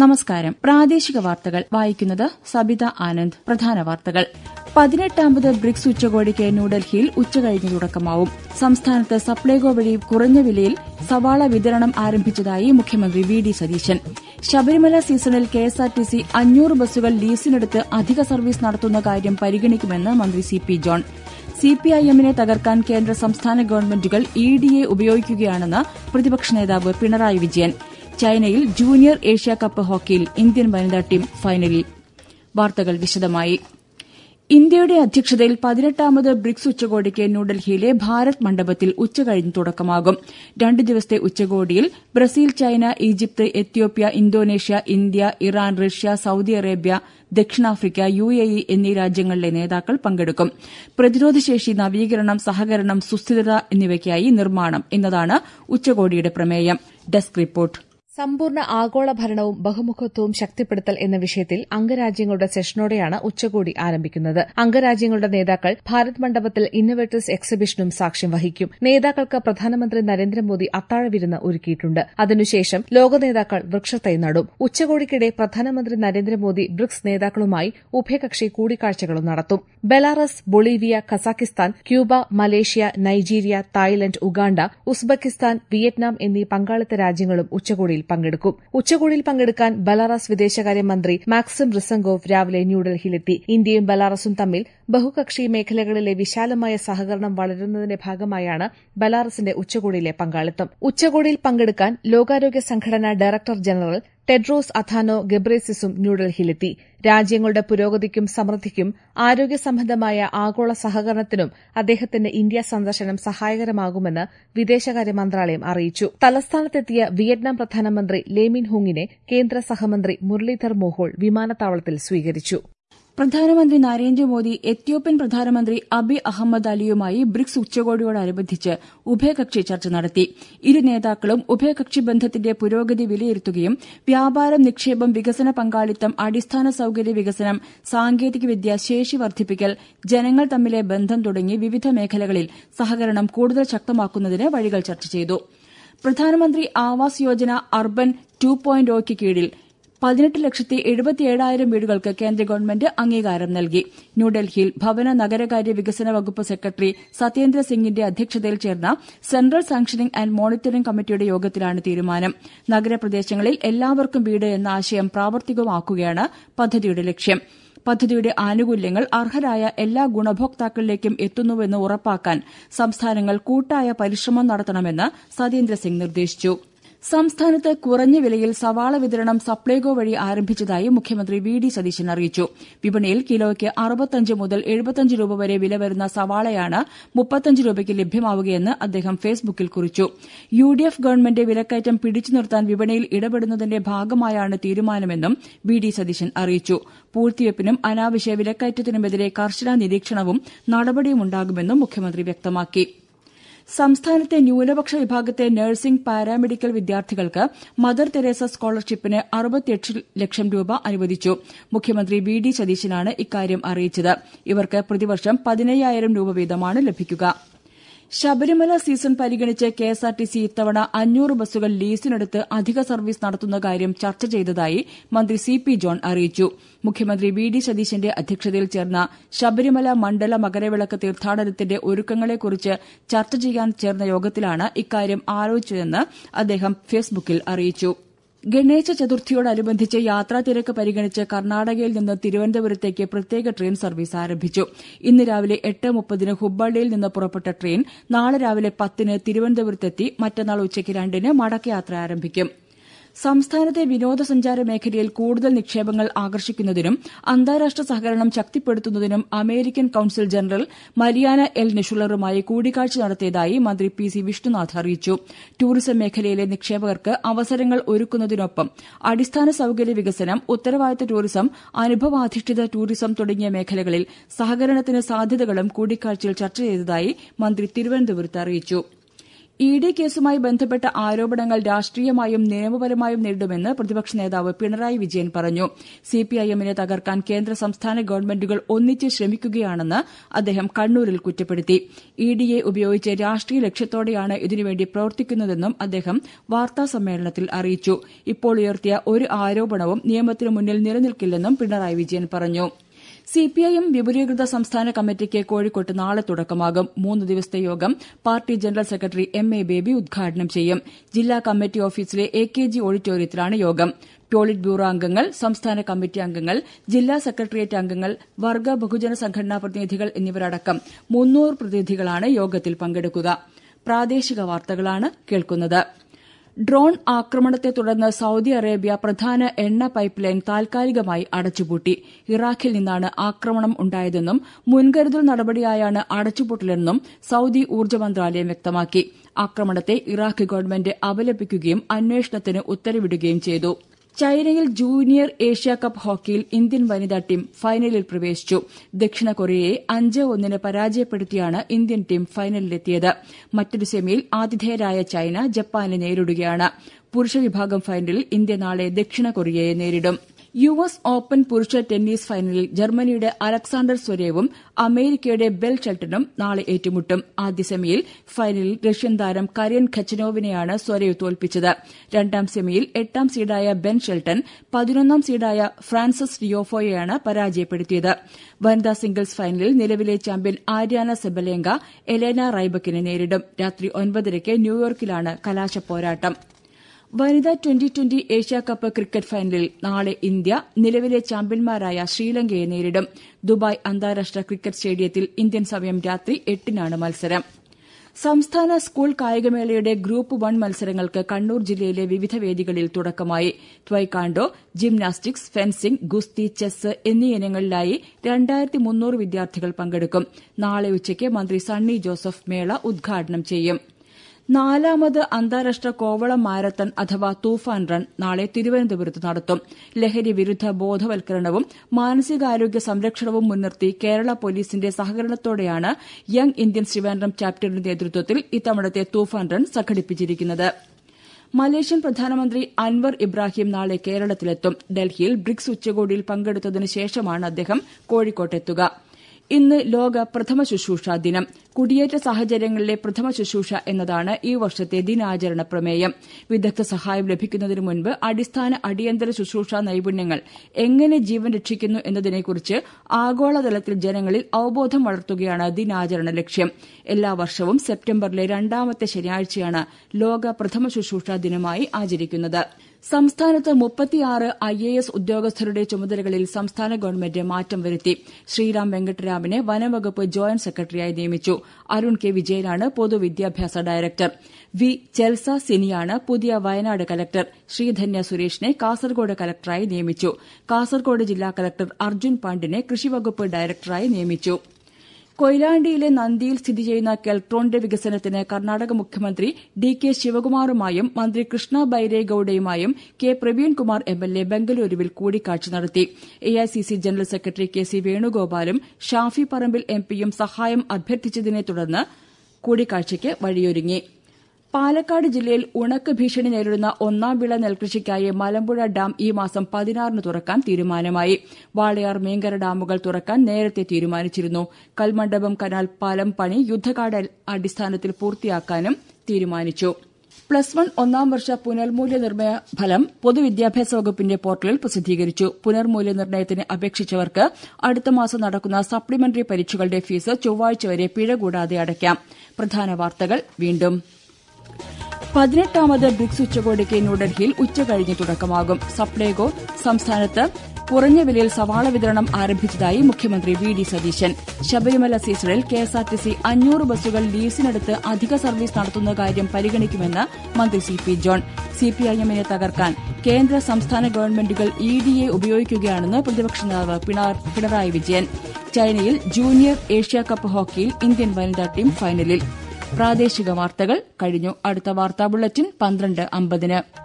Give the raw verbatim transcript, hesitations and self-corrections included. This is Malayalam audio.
നമസ്കാരം. പ്രാദേശിക വാർത്തകൾ വായിക്കുന്നത് സബിത ആനന്ദ്. പ്രധാന വാർത്തകൾ. പതിനെട്ടാമത് ബ്രിക്സ് ഉച്ചകോടിക്ക് ന്യൂഡൽഹിയിൽ ഉച്ചകഴിഞ്ഞ് തുടക്കമാവും. സംസ്ഥാനത്ത് സപ്ലൈകോ വഴി കുറഞ്ഞ വിലയിൽ സവാള വിതരണം ആരംഭിച്ചതായി മുഖ്യമന്ത്രി വി ഡി സതീശൻ. ശബരിമല സീസണിൽ കെഎസ്ആർടിസി അഞ്ഞൂറ് ബസ്സുകൾ ലീസിനെടുത്ത് അധിക സർവീസ് നടത്തുന്ന കാര്യം പരിഗണിക്കുമെന്ന് മന്ത്രി സി പി ജോൺ. സിപിഐഎമ്മിനെ തകർക്കാൻ കേന്ദ്ര സംസ്ഥാന ഗവൺമെന്റുകൾ ഇ ഡിയെ ഉപയോഗിക്കുകയാണെന്ന് പ്രതിപക്ഷ നേതാവ് പിണറായി വിജയൻ. ചൈനയിൽ ജൂനിയർ ഏഷ്യാകപ്പ് ഹോക്കിയിൽ ഇന്ത്യൻ വനിതാ ടീം ഫൈനലിൽ. വാർത്തകൾ വിശദമായി. ഇന്ത്യയുടെ അധ്യക്ഷതയിൽ പതിനെട്ടാമത് ബ്രിക്സ് ഉച്ചകോടിക്ക് ന്യൂഡൽഹിയിലെ ഭാരത് മണ്ഡപത്തിൽ ഉച്ചകഴിഞ്ഞ് തുടക്കമാകും. രണ്ട് ദിവസത്തെ ഉച്ചകോടിയിൽ Brazil, China, Egypt, Ethiopia, Indonesia, India, Iran, Russia, Saudi Arabia, ദക്ഷിണാഫ്രിക്ക, യു എ ഇ എന്നീ രാജ്യങ്ങളിലെ നേതാക്കൾ പങ്കെടുക്കും. പ്രതിരോധശേഷി, നവീകരണം, സഹകരണം, സുസ്ഥിരത എന്നിവയ്ക്കായി നിർമ്മാണം എന്നതാണ് ഉച്ചകോടിയുടെ പ്രമേയം. Desk report. സമ്പൂർണ്ണ ആഗോള ഭരണവും ബഹുമുഖത്വവും ശക്തിപ്പെടുത്തൽ എന്ന വിഷയത്തിൽ അംഗരാജ്യങ്ങളുടെ സെഷനോടെയാണ് ഉച്ചകോടി ആരംഭിക്കുന്നത്. അംഗരാജ്യങ്ങളുടെ നേതാക്കൾ ഭാരത് മണ്ഡപത്തിൽ ഇന്നൊവേറ്റേഴ്സ് എക്സിബിഷനും സാക്ഷ്യം വഹിക്കും. നേതാക്കൾക്ക് പ്രധാനമന്ത്രി നരേന്ദ്രമോദി അത്താഴവിരുന്ന് ഒരുക്കിയിട്ടുണ്ട്. അതിനുശേഷം ലോക നേതാക്കൾ വൃക്ഷത്തൈ നടും. ഉച്ചകോടിക്കിടെ പ്രധാനമന്ത്രി നരേന്ദ്രമോദി ബ്രിക്സ് നേതാക്കളുമായി ഉഭയകക്ഷി കൂടിക്കാഴ്ചകളും നടത്തും. Belarus, Bolivia, Kazakhstan, Cuba, Malaysia, Nigeria, Thailand, Uganda, Uzbekistan, Vietnam എന്നീ പങ്കാളിത്ത രാജ്യങ്ങളും ഉച്ചകോടിയിൽ പങ്കെടുക്കും. ഉച്ചകോടിയിൽ പങ്കെടുക്കാൻ ബെലാറസ് വിദേശകാര്യമന്ത്രി മാക്സിം റിസങ്കോവ് രാവിലെ ന്യൂഡൽഹിയിലെത്തി. ഇന്ത്യയും ബെലാറസും തമ്മിൽ ബഹുകക്ഷി മേഖലകളിലെ വിശാലമായ സഹകരണം വളരുന്നതിന്റെ ഭാഗമായാണ് ബെലാറസിന്റെ ഉച്ചകോടിയിലെ പങ്കാളിത്തം. ഉച്ചകോടിയിൽ പങ്കെടുക്കാൻ ലോകാരോഗ്യ സംഘടന ഡയറക്ടർ ജനറൽ ടെഡ്രോസ് അഥാനോ ഗെബ്രേസിസും ന്യൂഡൽഹിയിലെത്തി. രാജ്യങ്ങളുടെ പുരോഗതിക്കും സമൃദ്ധിക്കും ആരോഗ്യ സംബന്ധമായ ആഗോള സഹകരണത്തിനും അദ്ദേഹത്തിന്റെ ഇന്ത്യ സന്ദർശനം സഹായകരമാകുമെന്ന് വിദേശകാര്യ മന്ത്രാലയം അറിയിച്ചു. തലസ്ഥാനത്തെത്തിയ വിയറ്റ്നാം പ്രധാനമന്ത്രി ലേ മിൻ ഹൂങ്ങിനെ കേന്ദ്ര സഹമന്ത്രി മുരളീധർ മോഹോൾ വിമാനത്താവളത്തിൽ സ്വീകരിച്ചു. പ്രധാനമന്ത്രി നരേന്ദ്രമോദി എത്യോപ്യൻ പ്രധാനമന്ത്രി അബി അഹമ്മദ് അലിയുമായി ബ്രിക്സ് ഉച്ചകോടിയോടനുബന്ധിച്ച് ഉഭയകക്ഷി ചർച്ച നടത്തി. ഇരു നേതാക്കളും ഉഭയകക്ഷി ബന്ധത്തിന്റെ പുരോഗതി വിലയിരുത്തുകയും വ്യാപാരം, നിക്ഷേപം, വികസന പങ്കാളിത്തം, അടിസ്ഥാന സൌകര്യ വികസനം, സാങ്കേതികവിദ്യ, ശേഷി വർദ്ധിപ്പിക്കൽ, ജനങ്ങൾ തമ്മിലെ ബന്ധം തുടങ്ങി വിവിധ മേഖലകളിൽ സഹകരണം കൂടുതൽ ശക്തമാക്കുന്നതിന് വഴികൾ ചർച്ച ചെയ്തു. Pradhan Mantri Awas Yojana urban two point ഒയ്ക്ക് കീഴിൽ പതിനെട്ട് ലക്ഷത്തി എഴുപത്തിയേഴായിരം വീടുകൾക്ക് കേന്ദ്ര ഗവൺമെന്റ് അംഗീകാരം നൽകി. ന്യൂഡൽഹിയിൽ ഭവന നഗരകാര്യ വികസന വകുപ്പ് സെക്രട്ടറി സത്യേന്ദ്ര സിംഗിന്റെ അധ്യക്ഷതയിൽ ചേർന്ന സെൻട്രൽ സാങ്ഷനിംഗ് ആന്റ് മോണിറ്ററിംഗ് കമ്മിറ്റിയുടെ യോഗത്തിലാണ് തീരുമാനം. നഗരപ്രദേശങ്ങളിൽ എല്ലാവർക്കും വീട് എന്ന ആശയം പ്രാവർത്തികമാക്കുകയാണ് പദ്ധതിയുടെ ലക്ഷ്യം. പദ്ധതിയുടെ ആനുകൂല്യങ്ങൾ അർഹരായ എല്ലാ ഗുണഭോക്താക്കളിലേക്കും എത്തുന്നുവെന്ന് ഉറപ്പാക്കാൻ സംസ്ഥാനങ്ങൾ കൂട്ടായ പരിശ്രമം നടത്തണമെന്ന് സത്യേന്ദ്ര സിംഗ് നിർദ്ദേശിച്ചു. സംസ്ഥാനത്ത് കുറഞ്ഞ വിലയിൽ സവാള വിതരണം സപ്ലൈകോ വഴി ആരംഭിച്ചതായി മുഖ്യമന്ത്രി വി ഡി സതീശൻ അറിയിച്ചു. വിപണിയിൽ കിലോയ്ക്ക് അറുപത്തഞ്ച് മുതൽ എഴുപത്തഞ്ച് രൂപ വരെ വില വരുന്ന സവാളയാണ് മുപ്പത്തഞ്ച് രൂപയ്ക്ക് ലഭ്യമാവുകയെന്ന് അദ്ദേഹം ഫേസ്ബുക്കിൽ കുറിച്ചു. യു ഡി എഫ് ഗവൺമെന്റ് വിലക്കയറ്റം പിടിച്ചു നിർത്താൻ വിപണിയിൽ ഇടപെടുന്നതിന്റെ ഭാഗമായാണ് തീരുമാനമെന്നും വി ഡി സതീശൻ അറിയിച്ചു. പൂഴ്ത്തിവയ്പ്പിനും അനാവശ്യ വിലക്കയറ്റത്തിനുമെതിരെ കർശന നിരീക്ഷണവും നടപടിയുമുണ്ടാകുമെന്നും മുഖ്യമന്ത്രി വ്യക്തമാക്കി. സംസ്ഥാനത്തെ ന്യൂനപക്ഷ വിഭാഗത്തെ നഴ്സിംഗ്, പാരാമെഡിക്കൽ വിദ്യാർത്ഥികൾക്ക് മദർ തെരേസ സ്കോളർഷിപ്പിന് അറുപത്തിയെട്ട് ലക്ഷം രൂപ അനുവദിച്ചു. മുഖ്യമന്ത്രി വി ഡി സതീശനാണ് ഇക്കാര്യം അറിയിച്ചത്. ഇവർക്ക് പ്രതിവർഷം പതിനയ്യായിരം രൂപ വീതമാണ് ലഭിക്കുക. ശബരിമല സീസൺ പരിഗണിച്ച് കെഎസ്ആർടിസി ഇത്തവണ അഞ്ഞൂറ് ബസ്സുകൾ ലീസിനെടുത്ത് അധിക സർവീസ് നടത്തുന്ന കാര്യം ചർച്ച ചെയ്തതായി മന്ത്രി സി പി ജോൺ അറിയിച്ചു. മുഖ്യമന്ത്രി വി ഡി സതീശന്റെ അധ്യക്ഷതയിൽ ചേർന്ന ശബരിമല മണ്ഡല മകരവിളക്ക് തീർത്ഥാടനത്തിന്റെ ഒരുക്കങ്ങളെക്കുറിച്ച് ചർച്ച ചെയ്യാൻ ചേർന്ന യോഗത്തിലാണ് ഇക്കാര്യം ആലോചിച്ചതെന്ന് അദ്ദേഹം ഫേസ്ബുക്കിൽ അറിയിച്ചു. ഗണേശ ചതുർത്ഥിയോടനുബന്ധിച്ച് യാത്രാ തിരക്ക് പരിഗണിച്ച് കർണാടകയിൽ നിന്ന് തിരുവനന്തപുരത്തേക്ക് പ്രത്യേക ട്രെയിൻ സർവീസ് ആരംഭിച്ചു. ഇന്ന് രാവിലെ എട്ട് മുപ്പതിന് ഹുബ്ബള്ളിയിൽ നിന്ന് പുറപ്പെട്ട ട്രെയിൻ നാളെ രാവിലെ പത്തിന് തിരുവനന്തപുരത്തെത്തി മറ്റന്നാൾ ഉച്ചയ്ക്ക് രണ്ടിന് മടക്കയാത്ര ആരംഭിക്കും. സംസ്ഥാനത്തെ വിനോദസഞ്ചാര മേഖലയിൽ കൂടുതൽ നിക്ഷേപങ്ങൾ ആകർഷിക്കുന്നതിനും അന്താരാഷ്ട്ര സഹകരണം ശക്തിപ്പെടുത്തുന്നതിനും American consul general Mariana L നിഷുലറുമായി കൂടിക്കാഴ്ച നടത്തിയതായി മന്ത്രി പി സി വിഷ്ണുനാഥ് അറിയിച്ചു. ടൂറിസം മേഖലയിലെ നിക്ഷേപകർക്ക് അവസരങ്ങൾ ഒരുക്കുന്നതിനൊപ്പം അടിസ്ഥാന സൌകര്യ വികസനം, ഉത്തരവാദിത്ത ടൂറിസം, അനുഭവാധിഷ്ഠിത ടൂറിസം തുടങ്ങിയ മേഖലകളിൽ സഹകരണത്തിന് സാധ്യതകളും കൂടിക്കാഴ്ചയിൽ ചർച്ച ചെയ്തതായി മന്ത്രി തിരുവനന്തപുരത്ത് അറിയിച്ചു. ഇ ഡി കേസുമായി ബന്ധപ്പെട്ട ആരോപണങ്ങൾ രാഷ്ട്രീയമായും നിയമപരമായും നേരിടുമെന്ന് പ്രതിപക്ഷ നേതാവ് പിണറായി വിജയൻ പറഞ്ഞു. സിപിഐഎമ്മിനെ തകർക്കാൻ കേന്ദ്ര സംസ്ഥാന ഗവൺമെന്റുകൾ ഒന്നിച്ച് ശ്രമിക്കുകയാണെന്ന് അദ്ദേഹം കണ്ണൂരിൽ കുറ്റപ്പെടുത്തി. ഇ ഡിയെ ഉപയോഗിച്ച് രാഷ്ട്രീയ ലക്ഷ്യത്തോടെയാണ് ഇതിനുവേണ്ടി പ്രവർത്തിക്കുന്നതെന്നും അദ്ദേഹം വാർത്താസമ്മേളനത്തിൽ അറിയിച്ചു. ഇപ്പോൾ ഉയർത്തിയ ഒരു ആരോപണവും നിയമത്തിനു മുന്നിൽ നിലനിൽക്കില്ലെന്നും പിണറായി വിജയൻ പറഞ്ഞു. സിപിഐഎം വിപുലീകൃത സംസ്ഥാന കമ്മിറ്റിക്ക് കോഴിക്കോട്ട് നാളെ തുടക്കമാകും. മൂന്ന് ദിവസത്തെ യോഗം party general secretary M A Baby ഉദ്ഘാടനം ചെയ്യും. ജില്ലാ കമ്മിറ്റി ഓഫീസിലെ എ കെ ജി ഓഡിറ്റോറിയത്തിലാണ് യോഗം. പോളിറ്റ് ബ്യൂറോ അംഗങ്ങൾ, സംസ്ഥാന കമ്മിറ്റി അംഗങ്ങൾ, ജില്ലാ സെക്രട്ടേറിയറ്റ് അംഗങ്ങൾ, വർഗ ബഹുജന സംഘടനാ പ്രതിനിധികൾ എന്നിവരടക്കം മുന്നൂറ് പ്രതിനിധികളാണ് യോഗത്തിൽ പങ്കെടുക്കുക. പ്രാദേശിക വാർത്തകളാണ് കേൾക്കുന്നത്. ഡ്രോൺ ആക്രമണത്തെ തുടർന്ന് സൌദി അറേബ്യ പ്രധാന എണ്ണ പൈപ്പ് ലൈൻ താൽക്കാലികമായി അടച്ചുപൂട്ടി. ഇറാഖിൽ നിന്നാണ് ആക്രമണം ഉണ്ടായതെന്നും മുൻകരുതൽ നടപടിയായാണ് അടച്ചുപൂട്ടലെന്നും സൌദി ഊർജ്ജ മന്ത്രാലയം വ്യക്തമാക്കി. ആക്രമണത്തെ ഇറാഖ് ഗവൺമെന്റ് അപലപിക്കുകയും അന്വേഷണത്തിന് ഉത്തരവിടുകയും ചെയ്തു. ചൈനയിൽ ജൂനിയർ ഏഷ്യാകപ്പ് ഹോക്കിയിൽ ഇന്ത്യൻ വനിതാ ടീം ഫൈനലിൽ പ്രവേശിച്ചു. ദക്ഷിണ കൊറിയയെ അഞ്ച് ഒന്നിന് പരാജയപ്പെടുത്തിയാണ് ഇന്ത്യൻ ടീം ഫൈനലിലെത്തിയത്. മറ്റൊരു സെമിയിൽ ആതിഥേയരായ ചൈന ജപ്പാനെ നേരിടുകയാണ്. പുരുഷ വിഭാഗം ഫൈനലിൽ ഇന്ത്യ നാളെ ദക്ഷിണ കൊറിയയെ നേരിടും. യു എസ് ഓപ്പൺ പുരുഷ ടെന്നീസ് ഫൈനലിൽ ജർമ്മനിയുടെ അലക്സാണ്ടർ സ്വരേവും അമേരിക്കയുടെ ബെൽ ഷെൽട്ടനും നാളെ ഏറ്റുമുട്ടും. ആദ്യ സെമിയിൽ ഫൈനലിൽ റഷ്യൻ താരം കര്യൻ ഖച്ചനോവിനെയാണ് സ്വരേവ് തോൽപ്പിച്ചത്. രണ്ടാം സെമിയിൽ എട്ടാം സീഡായ ബെൻ ഷെൽട്ടൻ പതിനൊന്നാം സീഡായ ഫ്രാൻസിസ് ടിയോഫോയെയാണ് പരാജയപ്പെടുത്തിയത്. വനിതാ സിംഗിൾസ് ഫൈനലിൽ നിലവിലെ ചാമ്പ്യൻ ആര്യാന സെബലേങ്ക എലേന റൈബക്കിനെ നേരിടും. രാത്രി ഒൻപതരയ്ക്ക് ന്യൂയോർക്കിലാണ് കലാശപ്പോരാട്ടം. വനിതാ ട്വന്റി ട്വന്റി ഏഷ്യാകപ്പ് ക്രിക്കറ്റ് ഫൈനലിൽ നാളെ ഇന്ത്യ നിലവിലെ ചാമ്പ്യന്മാരായ ശ്രീലങ്കയെ നേരിടും. ദുബായ് അന്താരാഷ്ട്ര ക്രിക്കറ്റ് സ്റ്റേഡിയത്തിൽ ഇന്ത്യൻ സമയം രാത്രി എട്ടിനാണ് മത്സരം. സംസ്ഥാന സ്കൂൾ കായികമേളയുടെ ഗ്രൂപ്പ് വൺ മത്സരങ്ങൾക്ക് കണ്ണൂർ ജില്ലയിലെ വിവിധ വേദികളിൽ തുടക്കമായി. ത്വൈക്കാണ്ടോ, ജിംനാസ്റ്റിക്സ്, ഫെൻസിംഗ്, ഗുസ്തി, ചെസ് എന്നീ ഇനങ്ങളിലായി രണ്ടായിരത്തി മുന്നൂറ് വിദ്യാർത്ഥികൾ പങ്കെടുക്കും. നാളെ ഉച്ചയ്ക്ക് മന്ത്രി സണ്ണി ജോസഫ് മേള ഉദ്ഘാടനം ചെയ്യും. നാലാമത് അന്താരാഷ്ട്ര കോവളം മാരത്തൺ അഥവാ തൂഫാൻ റൺ നാളെ തിരുവനന്തപുരത്ത് നടത്തും. ലഹരി വിരുദ്ധ ബോധവൽക്കരണവും മാനസികാരോഗ്യ സംരക്ഷണവും മുൻനിർത്തി കേരള പോലീസിന്റെ സഹകരണത്തോടെയാണ് യങ് ഇന്ത്യൻസ് ട്രിവാൻഡ്രം ചാപ്റ്ററിന്റെ നേതൃത്വത്തിൽ ഇത്തവണത്തെ തൂഫാൻ റൺ സംഘടിപ്പിച്ചിരിക്കുന്നത്. മലേഷ്യൻ പ്രധാനമന്ത്രി അൻവർ ഇബ്രാഹിം നാളെ കേരളത്തിലെത്തും. ഡൽഹിയിൽ ബ്രിക്സ് ഉച്ചകോടിയിൽ പങ്കെടുത്തതിനു ശേഷമാണ് അദ്ദേഹം കോഴിക്കോട്ടെത്തുക. ഇന്ന് ലോക പ്രഥമ ശുശ്രൂഷ ദിനം. കുടിയേറ്റ സാഹചര്യങ്ങളിലെ പ്രഥമ ശുശ്രൂഷ എന്നതാണ് ഈ വർഷത്തെ ദിനാചരണ പ്രമേയം. വിദഗ്ധ സഹായം ലഭിക്കുന്നതിന് മുൻപ് അടിസ്ഥാന അടിയന്തര ശുശ്രൂഷ നൈപുണ്യങ്ങൾ എങ്ങനെ ജീവൻ രക്ഷിക്കുന്നു എന്നതിനെക്കുറിച്ച് ആഗോളതലത്തിൽ ജനങ്ങളിൽ അവബോധം വളർത്തുകയാണ് ദിനാചരണ ലക്ഷ്യം. എല്ലാ വർഷവും സെപ്റ്റംബറിലെ രണ്ടാമത്തെ ശനിയാഴ്ചയാണ് ലോക പ്രഥമ ശുശ്രൂഷ ദിനമായി ആചരിക്കുന്നത്. സംസ്ഥാനത്ത് മുപ്പത്തിയാറ് ഐ എ എസ് ഉദ്യോഗസ്ഥരുടെ ചുമതലകളിൽ സംസ്ഥാന ഗവൺമെന്റ് മാറ്റം വരുത്തി. ശ്രീറാം വെങ്കട്ടരാമനെ വനംവകുപ്പ് ജോയിന്റ് സെക്രട്ടറിയായി നിയമിച്ചു. അരുൺ കെ വിജയനാണ് പൊതുവിദ്യാഭ്യാസ ഡയറക്ടർ. വി ചെൽസ സിനിയാണ് പുതിയ വയനാട് കലക്ടർ. ശ്രീധന്യ സുരേഷിനെ കാസർകോട് കലക്ടറായി നിയമിച്ചു. കാസർകോട് ജില്ലാ കലക്ടർ അർജുൻ പാണ്ഡിനെ കൃഷിവകുപ്പ് ഡയറക്ടറായി നിയമിച്ചു. കൊയിലാണ്ടിയിലെ നന്ദിയിൽ സ്ഥിതി ചെയ്യുന്ന കെൽട്രോണിന്റെ വികസനത്തിന് കർണാടക മുഖ്യമന്ത്രി ഡി കെ ശിവകുമാറുമായും മന്ത്രി കൃഷ്ണ ബൈരേഗൌഡയുമായും K Praveen Kumar M L A ബംഗലൂരുവിൽ കൂടിക്കാഴ്ച നടത്തി. A I C C general secretary K C വേണുഗോപാലും ഷാഫി പറമ്പിൽ എം പിയും സഹായം അഭ്യർത്ഥിച്ചതിനെ തുടർന്ന് കൂടിക്കാഴ്ചയ്ക്ക് വഴിയൊരുങ്ങി. പാലക്കാട് ജില്ലയിൽ ഉണക്ക് ഭീഷണി നേരിടുന്ന ഒന്നാം വിള നെൽകൃഷിക്കായി മലമ്പുഴ ഡാം ഈ മാസം പതിനാറിന് തുറക്കാൻ തീരുമാനമായി. വാളയാർ മീങ്കര ഡാമുകൾ തുറക്കാൻ നേരത്തെ തീരുമാനിച്ചിരുന്നു. കൽമണ്ഡപം കനാൽ പാലം പണി യുദ്ധകാല അടിസ്ഥാനത്തിൽ പൂർത്തിയാക്കാനും തീരുമാനിച്ചു. പ്ലസ് വൺ ഒന്നാം വർഷ പുനർമൂല്യനിർണ്ണയ ഫലം പൊതുവിദ്യാഭ്യാസ വകുപ്പിന്റെ പോർട്ടലിൽ പ്രസിദ്ധീകരിച്ചു. പുനർമൂല്യനിർണ്ണയത്തിന് അപേക്ഷിച്ചവർക്ക് അടുത്ത മാസം നടക്കുന്ന സപ്ലിമെന്ററി പരീക്ഷകളുടെ ഫീസ് ചൊവ്വാഴ്ച വരെ പിഴ കൂടാതെ അടയ്ക്കാം. പ്രധാന വാർത്തകൾ വീണ്ടും. പതിനെട്ടാമത് ബ്രിക്സ് ഉച്ചകോടിക്ക് ന്യൂഡൽഹിയിൽ ഉച്ചകഴിഞ്ഞ് തുടക്കമാകും. സപ്ലൈകോ സംസ്ഥാനത്ത് കുറഞ്ഞ വിലയിൽ സവാള വിതരണം ആരംഭിച്ചതായി മുഖ്യമന്ത്രി വി ഡി സതീശൻ. ശബരിമല സീസണിൽ കെഎസ്ആർടിസി അഞ്ഞൂറ് ബസ്സുകൾ ലീസിനെടുത്ത് അധിക സർവീസ് നടത്തുന്ന കാര്യം പരിഗണിക്കുമെന്ന് മന്ത്രി സി പി ജോൺ. സിപിഐഎമ്മിനെ തകർക്കാൻ കേന്ദ്ര സംസ്ഥാന ഗവൺമെന്റുകൾ ഇ ഡിയെ ഉപയോഗിക്കുകയാണെന്ന് പ്രതിപക്ഷ നേതാവ് പിണറായി വിജയൻ. ചൈനയിൽ ജൂനിയർ ഏഷ്യാകപ്പ് ഹോക്കിയിൽ ഇന്ത്യൻ വനിതാ ടീം ഫൈനലിൽ. പ്രാദേശിക വാർത്തകൾ കഴിഞ്ഞു. അടുത്ത വാർത്താ ബുള്ളറ്റിൻ പന്ത്രണ്ട് അമ്പതിന്.